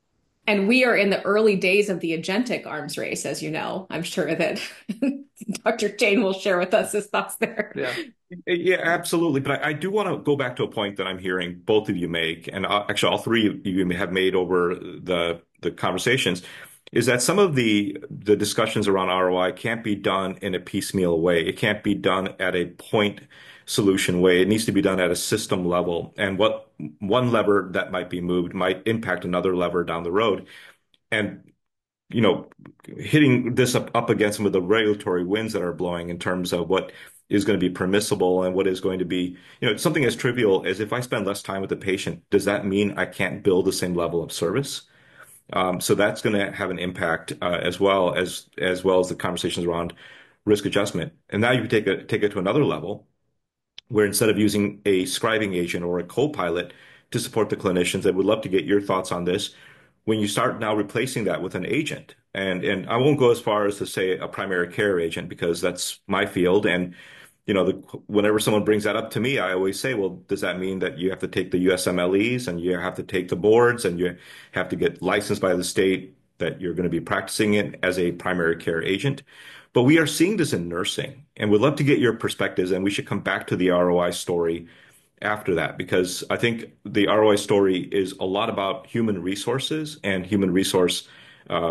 And we are in the early days of the agentic arms race, as you know. I'm sure that Doctor Jane will share with us his thoughts there. Yeah. Yeah, absolutely. But I, I do want to go back to a point that I'm hearing both of you make, and uh, actually all three of you have made over the the conversations, is that some of the the discussions around R O I can't be done in a piecemeal way. It can't be done at a point solution way. It needs to be done at a system level. And what one lever that might be moved might impact another lever down the road. And you know, hitting this up, up against some of the regulatory winds that are blowing in terms of what is going to be permissible and what is going to be, you know, something as trivial as, if I spend less time with the patient, does that mean I can't bill the same level of service? Um, so that's going to have an impact uh, as well as as well as the conversations around risk adjustment. And now you take it take it to another level where, instead of using a scribing agent or a co-pilot to support the clinicians, I would love to get your thoughts on this. When you start now replacing that with an agent, and and I won't go as far as to say a primary care agent, because that's my field. And you know, the, whenever someone brings that up to me, I always say, well, does that mean that you have to take the U S M L Es and you have to take the boards and you have to get licensed by the state that you're going to be practicing it as a primary care agent? But we are seeing this in nursing, and we'd love to get your perspectives. And we should come back to the R O I story after that, because I think the R O I story is a lot about human resources and human resource uh,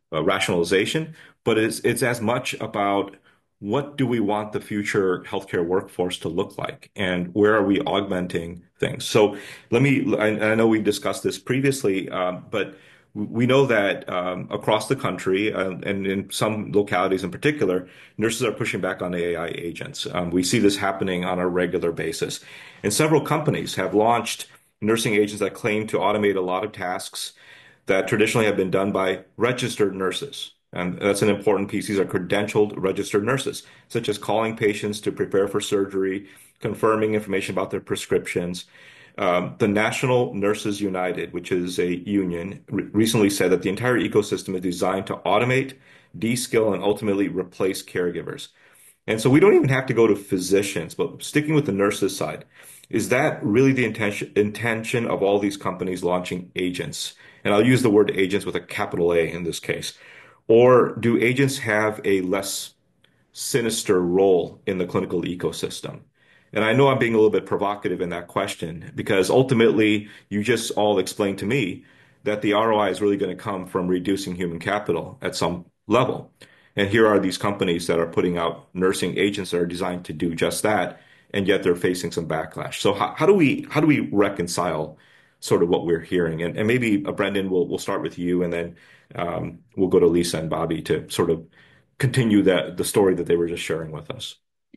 uh, rationalization, but it's it's as much about what do we want the future healthcare workforce to look like, and where are we augmenting things. So let me, I, I know we discussed this previously, um, but we know that um, across the country, uh, and in some localities in particular, nurses are pushing back on A I agents. Um, we see this happening on a regular basis. And several companies have launched nursing agents that claim to automate a lot of tasks that traditionally have been done by registered nurses. And that's an important piece. These are credentialed registered nurses, such as calling patients to prepare for surgery, confirming information about their prescriptions. Um, the National Nurses United, which is a union, re recently said that the entire ecosystem is designed to automate, de-skill, and ultimately replace caregivers. And so we don't even have to go to physicians, but sticking with the nurses side, is that really the intention intention of all these companies launching agents? And I'll use the word agents with a capital A in this case. Or do agents have a less sinister role in the clinical ecosystem? And I know I'm being a little bit provocative in that question because ultimately you just all explained to me that the R O I is really going to come from reducing human capital at some level. And here are these companies that are putting out nursing agents that are designed to do just that, and yet they're facing some backlash. So how, how do we how do we reconcile sort of what we're hearing? And, and maybe uh, Brendan, we'll we'll start with you, and then um, we'll go to Lisa and Bobby to sort of continue that the story that they were just sharing with us.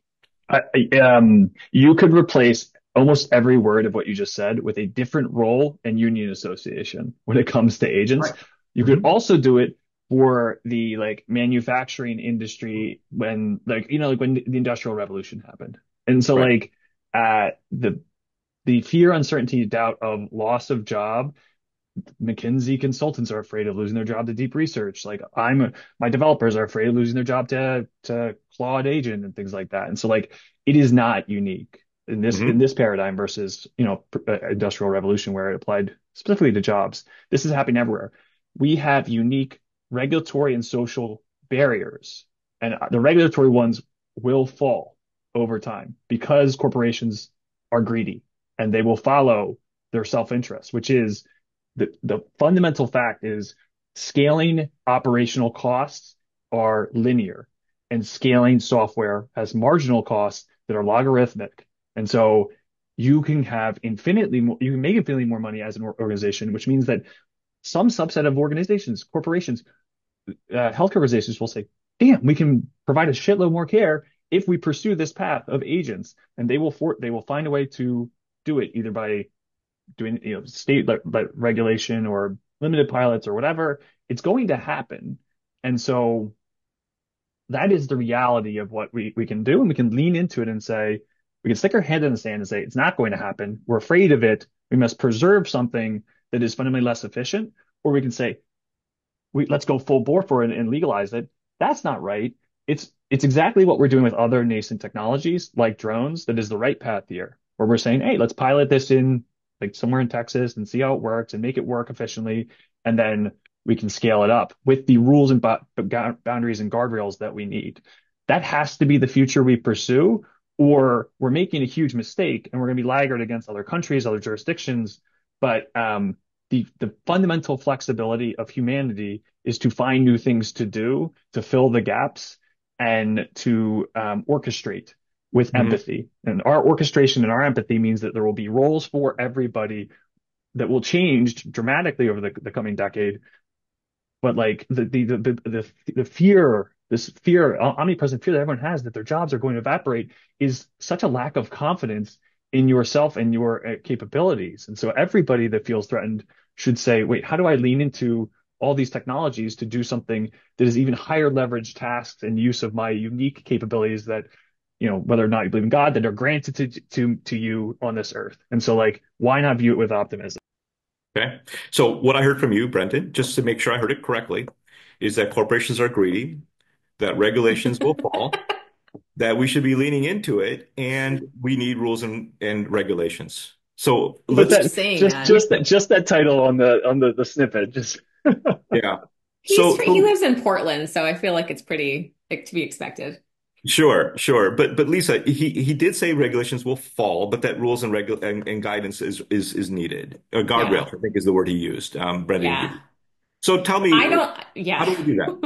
I, um, you could replace almost every word of what you just said with a different role and union association when it comes to agents. Right. You could also do it for the like manufacturing industry when like, you know, like when the Industrial Revolution happened. And so Right. like, uh, the, the fear, uncertainty, doubt of loss of job. McKinsey consultants are afraid of losing their job to deep research. Like I'm, my developers are afraid of losing their job to to Claude Agent and things like that. And so like it is not unique in this in Hmm. this paradigm versus you know uh, industrial revolution where it applied specifically to jobs. This is happening everywhere. We have unique regulatory and social barriers, and the regulatory ones will fall over time because corporations are greedy and they will follow their self-interest, which is the, the fundamental fact is scaling operational costs are linear and scaling software has marginal costs that are logarithmic. And so you can have infinitely more, you can make infinitely more money as an organization, which means that some subset of organizations, corporations, uh, healthcare organizations will say, damn, we can provide a shitload more care if we pursue this path of agents. And they will for, they will find a way to do it either by doing, you know, state like, like regulation or limited pilots or whatever. It's going to happen. And so that is the reality of what we, we can do. And we can lean into it and say, we can stick our head in the sand and say, it's not going to happen. We're afraid of it. We must preserve something that is fundamentally less efficient. Or we can say, we let's go full bore for it and legalize it. That's not right. It's, it's exactly what we're doing with other nascent technologies like drones. That is the right path here, where we're saying, hey, let's pilot this in like somewhere in Texas and see how it works and make it work efficiently. And then we can scale it up with the rules and boundaries and guardrails that we need. That has to be the future we pursue, or we're making a huge mistake and we're going to be laggard against other countries, other jurisdictions. But um, the, the fundamental flexibility of humanity is to find new things to do, to fill the gaps, and to um, orchestrate with Hmm. empathy. And our orchestration and our empathy means that there will be roles for everybody that will change dramatically over the, the coming decade. But like the the the the, the fear, this fear, omnipresent fear that everyone has that their jobs are going to evaporate is such a lack of confidence in yourself and your uh, capabilities. And so everybody that feels threatened should say, wait, how do I lean into all these technologies to do something that is even higher leverage tasks and use of my unique capabilities that, you know, whether or not you believe in God, that are granted to to to you on this earth. And so like, why not view it with optimism? Okay. So what I heard from you, Brendan, just to make sure I heard it correctly, is that corporations are greedy, that regulations will fall, that we should be leaning into it, and we need rules and, and regulations. So He But let's, keeps that saying just that. just that just that title on the on the the snippet just yeah. He's So, he so lives in Portland, so I feel like it's pretty like, to be expected. sure, sure. But but Lisa, he he did say regulations will fall, but that rules and regu and, and guidance is is is needed. A Yeah. guardrail, I think, is the word he used. Um, Brendan, you. Yeah. So tell I me, don't, how yeah. do we do that?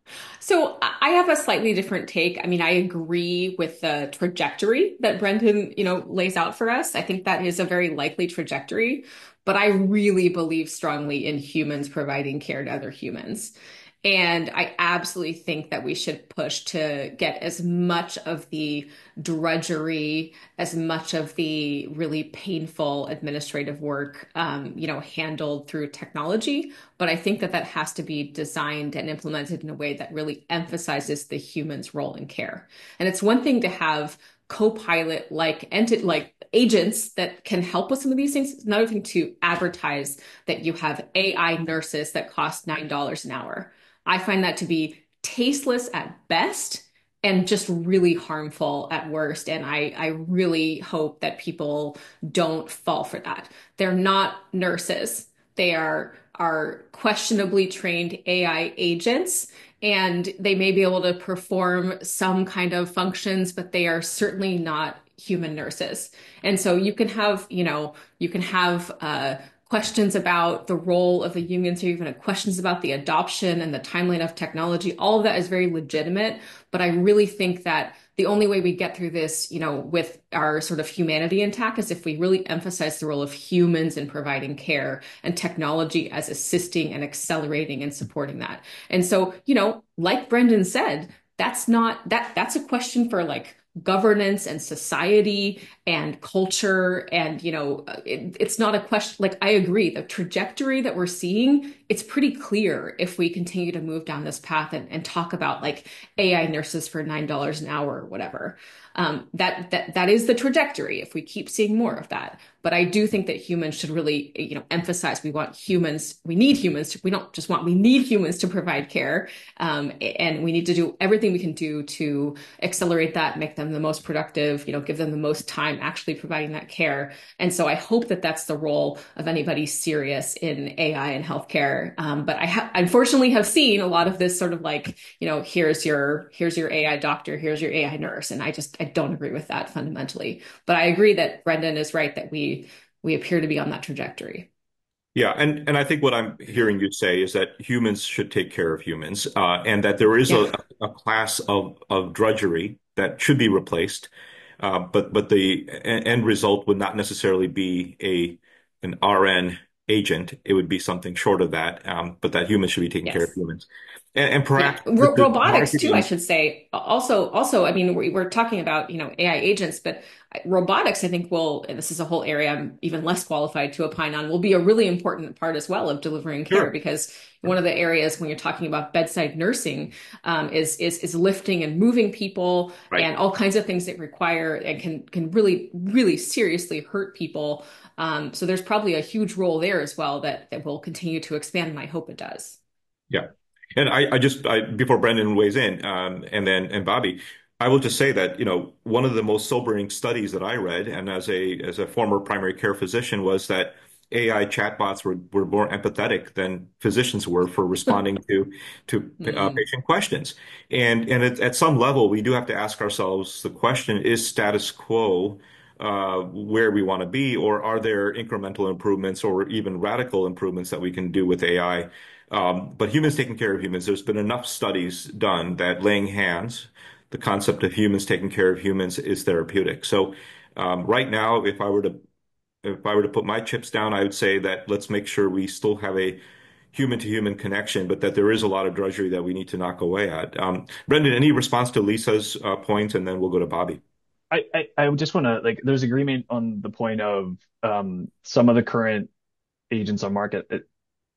So I I have a slightly different take. I mean, I agree with the trajectory that Brendan, you know, lays out for us. I think that is a very likely trajectory, but I really believe strongly in humans providing care to other humans. And I absolutely think that we should push to get as much of the drudgery, as much of the really painful administrative work, um, you know, handled through technology. But I think that that has to be designed and implemented in a way that really emphasizes the human's role in care. And it's one thing to have co-pilot like enti- like agents that can help with some of these things. It's another thing to advertise that you have A I nurses that cost nine dollars an hour. I find that to be tasteless at best and just really harmful at worst. And I, I really hope that people don't fall for that. They're not nurses. They are are questionably trained A I agents, and they may be able to perform some kind of functions, but they are certainly not human nurses. And so you can have, you know, you can have uh, questions about the role of the unions or even questions about the adoption and the timeline of technology. All of that is very legitimate, but I really think that the only way we get through this, you know, with our sort of humanity intact is if we really emphasize the role of humans in providing care and technology as assisting and accelerating and supporting that. And so, you know, like Brendan said, that's not that that's a question for like governance and society and culture. And you know it, it's not a question, like I agree the trajectory that we're seeing, it's pretty clear if we continue to move down this path and, and talk about like A I nurses for nine dollars an hour or whatever. Um, that that that is the trajectory if we keep seeing more of that. But I do think that humans should really, you know, emphasize we want humans, we need humans to, we don't just want, we need humans to provide care. Um, and we need to do everything we can do to accelerate that, make them the most productive, you know, give them the most time actually providing that care. And so I hope that that's the role of anybody serious in A I and healthcare. Um, but I ha- unfortunately have seen a lot of this sort of like, you know, here's your, here's your A I doctor, here's your A I nurse. And I just, I don't agree with that fundamentally. But I agree that Brendan is right that we, we appear to be on that trajectory. Yeah, and and I think what I'm hearing you say is that humans should take care of humans, uh, and that there is Yeah. a, a class of of drudgery that should be replaced, uh, but but the e- end result would not necessarily be a an R N agent. It would be something short of that, um, but that humans should be taking care of Yes. humans, and, and Yeah, perhaps with Ro the robotics too, I marketing. should say. Also, also, I mean, we, we're talking about, you know, A I agents, but robotics, I think will, and this is a whole area I'm even less qualified to opine on, will be a really important part as well of delivering care Sure. because one of the areas when you're talking about bedside nursing um, is is is lifting and moving people Right. and all kinds of things that require and can can really really seriously hurt people. Um, so there's probably a huge role there as well that that will continue to expand, and I hope it does. Yeah. And I, I just I, before Brendan weighs in, um, and then and Bobby, I will just say that, you know, one of the most sobering studies that I read, and as a as a former primary care physician, was that A I chatbots were were more empathetic than physicians were for responding to to uh, Mm. patient questions. And and at, at some level, we do have to ask ourselves the question: Is status quo uh, where we want to be, or are there incremental improvements or even radical improvements that we can do with A I? Um, but humans taking care of humans, there's been enough studies done that laying hands, the concept of humans taking care of humans is therapeutic. So um, right now, if I were to if I were to put my chips down, I would say that let's make sure we still have a human to human connection, but that there is a lot of drudgery that we need to knock away at. Um, Brendan, any response to Lisa's uh, point, and then we'll go to Bobby. I, I, I just want to like, there's agreement on the point of um, some of the current agents on market. It-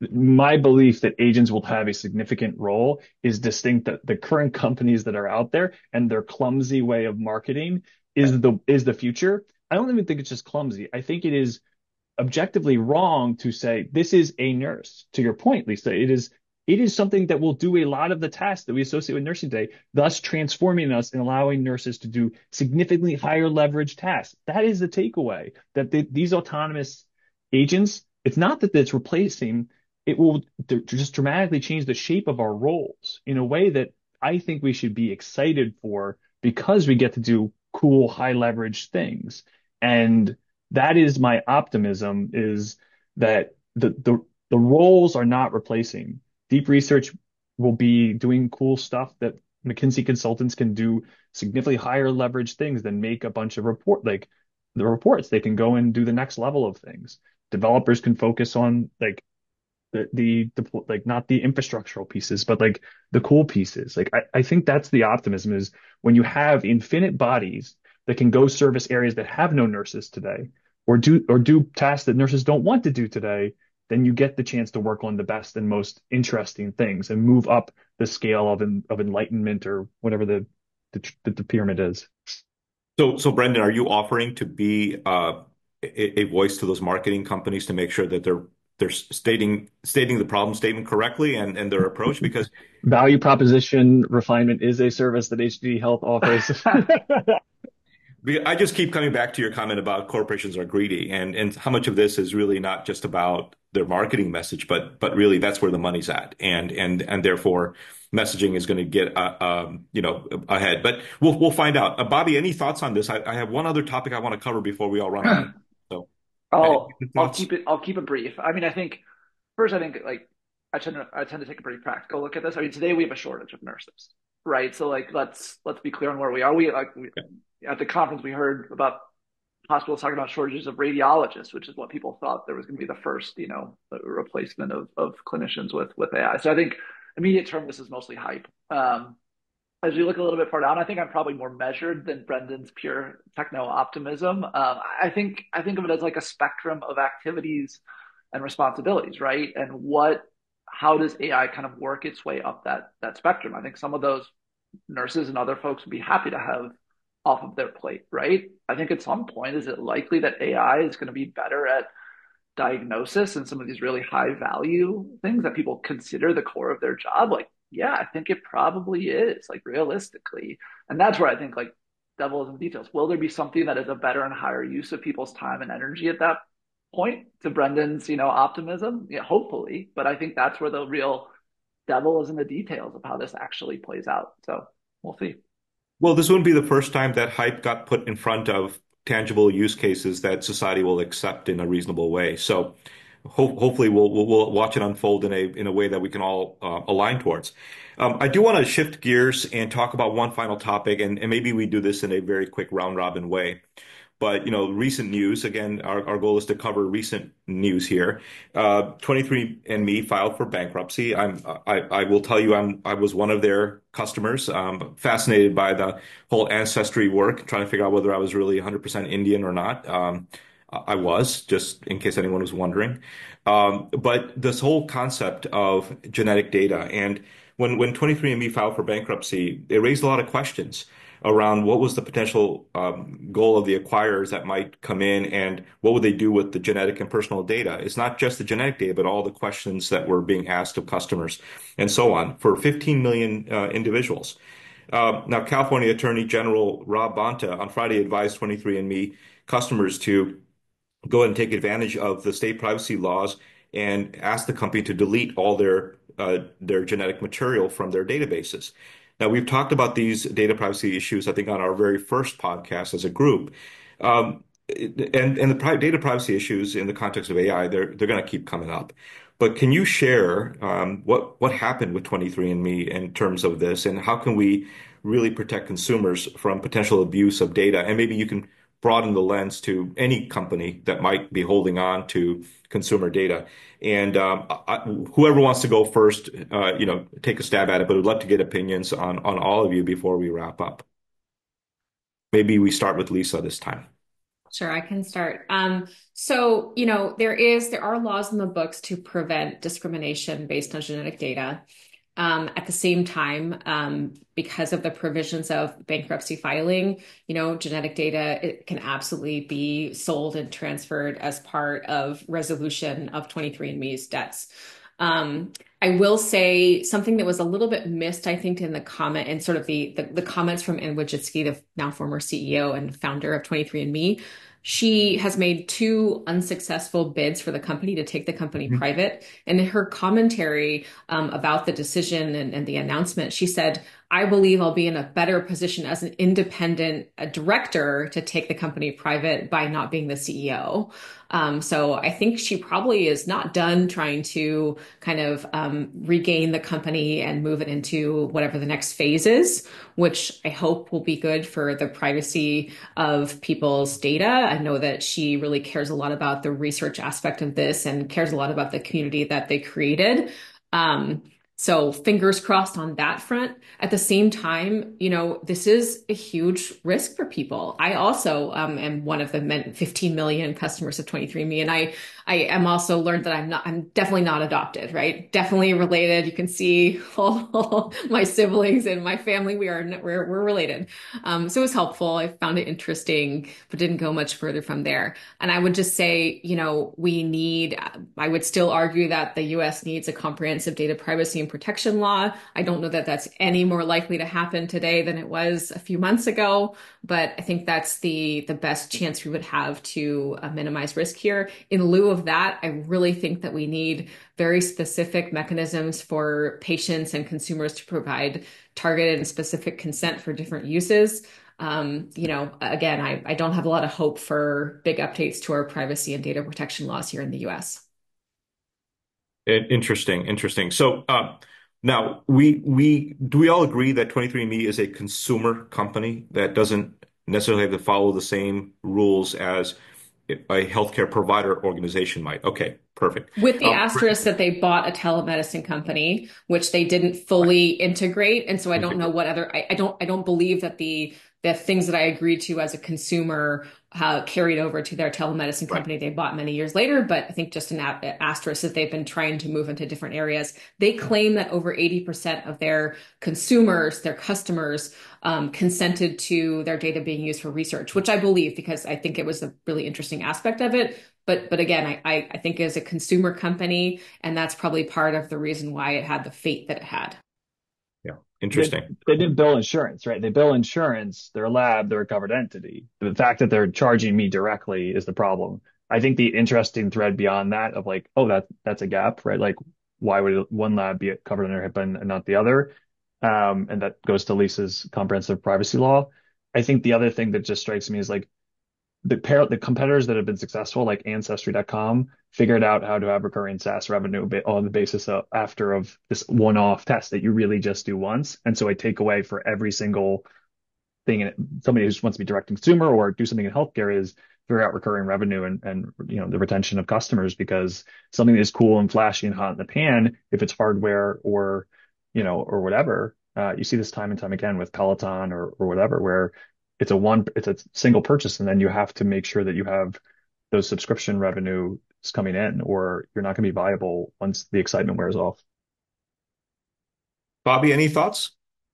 My belief that agents will have a significant role is distinct that the current companies that are out there and their clumsy way of marketing Okay. is the is the future. I don't even think it's just clumsy. I think it is objectively wrong to say this is a nurse. To your point, Lisa, it is it is something that will do a lot of the tasks that we associate with nursing today, thus transforming us and allowing nurses to do significantly higher leverage tasks. That is the takeaway, that the, these autonomous agents, it's not that it's replacing, it will d- just dramatically change the shape of our roles in a way that I think we should be excited for because we get to do cool, high leverage things. And that is my optimism, is that the the the roles are not replacing. Deep research will be doing cool stuff that McKinsey consultants can do significantly higher leverage things than make a bunch of report like the reports. They can go and do the next level of things. Developers can focus on like the the, the like not the infrastructural pieces, but like the cool pieces. Like I, I think that's the optimism is when you have infinite bodies that can go service areas that have no nurses today, or do or do tasks that nurses don't want to do today, then you get the chance to work on the best and most interesting things and move up the scale of of enlightenment or whatever the the, the pyramid is. So, so Brendan, are you offering to be uh, a, a voice to those marketing companies to make sure that they're they're stating stating the problem statement correctly and and their approach? Because Value proposition refinement is a service that H D Health offers. I just keep coming back to your comment about corporations are greedy, and and how much of this is really not just about their marketing message, but but really that's where the money's at, and and and therefore messaging is going to get uh, um, you know ahead. But we'll we'll find out. Uh, Bobby, any thoughts on this? I, I have one other topic I want to cover before we all run out. So, any I'll I'll thoughts? keep it I'll keep it brief. I mean, I think first, I think like I tend to I tend to take a pretty practical look at this. I mean, today we have a shortage of nurses, right? So like let's let's be clear on where we are. We like we, at the conference we heard about hospitals talking about shortages of radiologists, which is what people thought there was going to be the first, you know, replacement of of clinicians with with A I. So I think immediate term this is mostly hype. Um, as we look a little bit far down, I think I'm probably more measured than Brendan's pure techno optimism. Um, I think I think of it as like a spectrum of activities and responsibilities, right? And what, how does A I kind of work its way up that that spectrum? I think some of those nurses and other folks would be happy to have off of their plate, right? I think at some point, is it likely that A I is going to be better at diagnosis and some of these really high value things that people consider the core of their job? Like, yeah, I think it probably is, like realistically. And that's where I think like devil is in the details. Will there be something that is a better and higher use of people's time and energy at that point, to Brendan's, you know, optimism? Yeah, hopefully. But I think that's where the real devil is in the details of how this actually plays out. So we'll see. Well, this wouldn't be the first time that hype got put in front of tangible use cases that society will accept in a reasonable way. So ho hopefully we'll, we'll we'll watch it unfold in a in a way that we can all uh, align towards. Um, I do want to shift gears and talk about one final topic, and, and maybe we do this in a very quick round robin way. But, you know, recent news, again, our, our goal is to cover recent news here. Uh, twenty-three and me filed for bankruptcy. I'm, I, I will tell you, I'm, I was one of their customers, um, fascinated by the whole ancestry work, trying to figure out whether I was really one hundred percent Indian or not. Um, I was, just in case anyone was wondering. Um, but this whole concept of genetic data, and when, when twenty-three and me filed for bankruptcy, it raised a lot of questions around what was the potential um, goal of the acquirers that might come in, and what would they do with the genetic and personal data. It's not just the genetic data, but all the questions that were being asked of customers and so on for fifteen million uh, individuals. Uh, now, California Attorney General Rob Bonta on Friday advised twenty-three and me customers to go ahead and take advantage of the state privacy laws and ask the company to delete all their uh, their genetic material from their databases. Now, we've talked about these data privacy issues, I think, on our very first podcast as a group. Um, and and the pri data privacy issues in the context of A I, they're they're going to keep coming up. But can you share um, what what happened with twenty-three and me in terms of this, and how can we really protect consumers from potential abuse of data? And maybe you can broaden the lens to any company that might be holding on to consumer data. And um, I, whoever wants to go first, uh, you know, take a stab at it. But I'd love to get opinions on on all of you before we wrap up. Maybe we start with Lisa this time. Sure, I can start. Um, so, you know, there is there are laws in the books to prevent discrimination based on genetic data. Um, at the same time, um, because of the provisions of bankruptcy filing, you know, genetic data, it can absolutely be sold and transferred as part of resolution of twenty-three and me's debts. Um, I will say something that was a little bit missed, I think, in the comment and sort of the, the, the comments from Anne Wojcicki, the now former C E O and founder of twenty-three and me. She has made two unsuccessful bids for the company to take the company Mhm. private. And in her commentary um, about the decision and, and the announcement, she said, I believe I'll be in a better position as an independent uh, director to take the company private by not being the C E O. Um, so I think she probably is not done trying to kind of um, regain the company and move it into whatever the next phase is, which I hope will be good for the privacy of people's data. I know that she really cares a lot about the research aspect of this and cares a lot about the community that they created. Um, so fingers crossed on that front. At the same time, you know, this is a huge risk for people. I also um, am one of the fifteen million customers of twenty-three and me, and I I am also learned that I'm not, I'm definitely not adopted, right? Definitely related. You can see all, all my siblings and my family. We are, we're, we're related. Um, so it was helpful. I found it interesting, but didn't go much further from there. And I would just say, you know, we need, I would still argue that the U S needs a comprehensive data privacy and protection law. I don't know that that's any more likely to happen today than it was a few months ago, but I think that's the, the best chance we would have to uh, minimize risk here. In lieu of that, I really think that we need very specific mechanisms for patients and consumers to provide targeted and specific consent for different uses. Um, you know, again, I, I don't have a lot of hope for big updates to our privacy and data protection laws here in the U S. Interesting, interesting. So uh, now we we do we all agree that twenty-three and me is a consumer company that doesn't necessarily have to follow the same rules as a healthcare provider organization might. Okay, perfect. With the Um, asterisk that they bought a telemedicine company, which they didn't fully integrate. And so I don't know integrate. what other, I, I don't, I don't believe that the, the things that I agreed to as a consumer uh, carried over to their telemedicine Right. company they bought many years later. But I think just an a- asterisk that they've been trying to move into different areas. They claim that over eighty percent of their consumers, their customers, um, consented to their data being used for research, which I believe because I think it was a really interesting aspect of it. But but again, I, I I think as a consumer company, and that's probably part of the reason why it had the fate that it had. Yeah, They, interesting. they didn't bill insurance, right? They bill insurance. They're a lab. They're a covered entity. The fact that they're charging me directly is the problem. I think the interesting thread beyond that of like, oh, that that's a gap, right? Like, why would one lab be covered under HIPAA and, and not the other? Um, and that goes to Lisa's comprehensive privacy law. I think the other thing that just strikes me is like the pair the competitors that have been successful, like Ancestry dot com, figured out how to have recurring SaaS revenue on the basis of after of this one-off test that you really just do once. And so I take away for every single thing in somebody who just wants to be direct to consumer or do something in healthcare is figure out recurring revenue and and you know the retention of customers because something that is cool and flashy and hot in the pan, if it's hardware or you know or whatever, uh, you see this time and time again with Peloton or or whatever where it's a one it's a single purchase and then you have to make sure that you have those subscription revenues coming in or you're not going to be viable once the excitement wears off. Bobby, any thoughts?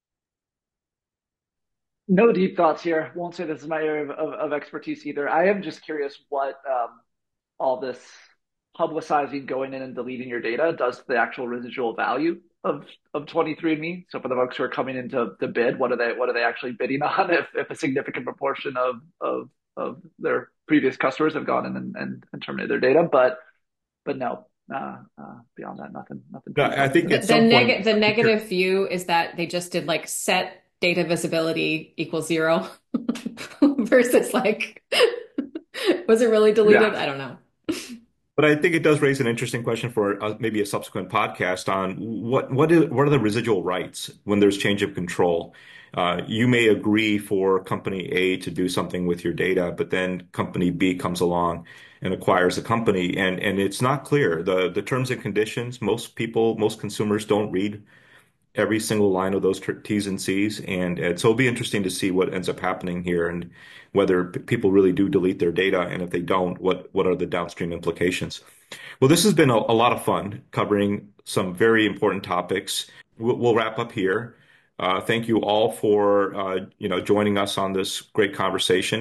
No deep thoughts here. Won't say this is my area of, of, of expertise either. I am just curious what um, all this publicizing, going in and deleting your data does to the actual residual value of of twenty-three and me. So for the folks who are coming into the bid, what are they what are they actually bidding on? If if a significant proportion of of of their previous customers have gone in and, and, and terminated their data, but but no, uh, uh, beyond that, nothing nothing No, too I think The, at substantive. the, some point, neg the negative view is that they just did like set data visibility equals zero versus like, was it really Yeah. deleted? I don't know. but I think it does raise an interesting question for uh, maybe a subsequent podcast on what what is what are the residual rights when there's change of control. Uh, you may agree for company A to do something with your data, but then company B comes along and acquires the company, and and it's not clear. The the terms and conditions, most people, most consumers don't read every single line of those T's and C's. And, and so it'll be interesting to see what ends up happening here and whether p- people really do delete their data. And if they don't, what, what are the downstream implications? Well, this has been a, a lot of fun covering some very important topics. We'll, we'll wrap up here. Uh, thank you all for uh, you know joining us on this great conversation.